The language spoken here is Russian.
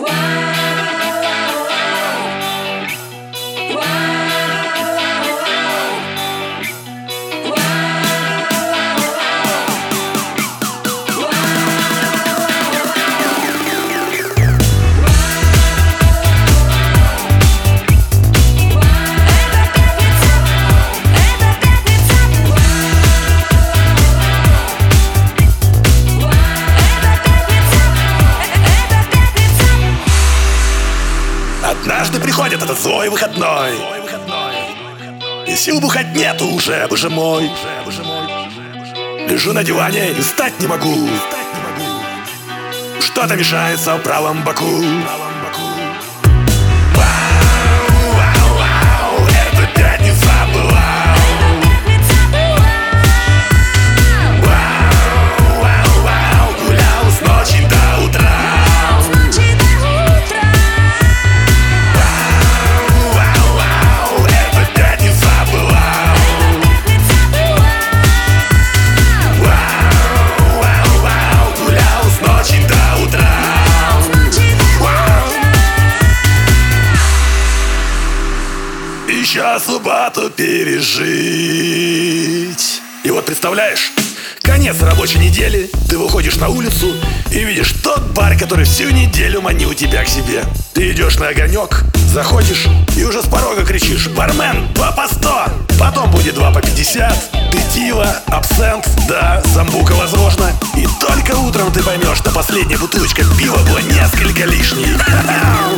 Однажды приходит этот злой выходной, и сил бухать нету уже, боже мой. Лежу на диване и встать не могу. Что-то мешается в правом боку. Вау, это пятница была. Вау, гулял с ночи до утра. Сейчас субботу пережить. И вот представляешь, конец рабочей недели. Ты выходишь на улицу и видишь тот бар, который всю неделю манил тебя к себе. Ты идешь на огонек, заходишь и уже с порога кричишь: бармен, 2 по 100. Потом будет 2 по 50. Петива, абсент, да, самбука возможно. И только утром ты поймешь, что последняя бутылочка пива была несколько лишней.